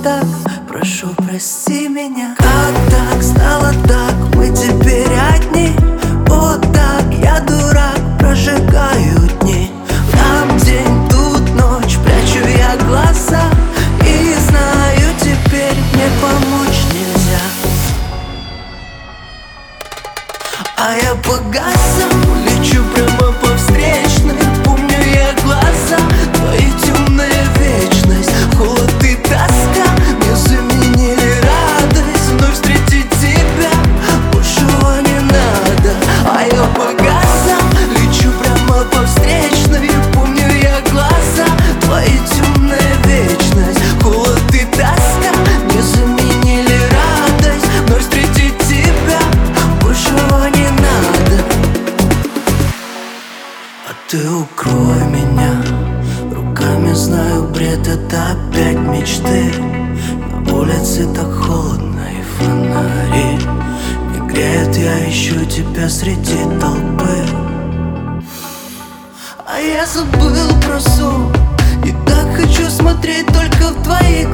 так, прошу, прости меня. Как так, стало так, мы теперь одни. Вот так, я дурак, прожигаю дни. Там день, тут ночь, прячу я глаза. И знаю, теперь мне помочь нельзя. А я по газам лечу прямо по встречной. Помню я глаза твои, темная вечность. Холод и тоска не заменили радость. Вновь встретить тебя большего не надо. А я по газам лечу прямо по встречной. Помню я глаза твои, темная вечность. Холод и тоска не заменили радость. Вновь встретить тебя большего не надо. А ты укрой меня руками, знаю, бред, это опять мечты. На улице так холодно и фонари не греют, я ищу тебя среди толпы. А я забыл про сон и так хочу смотреть только в твои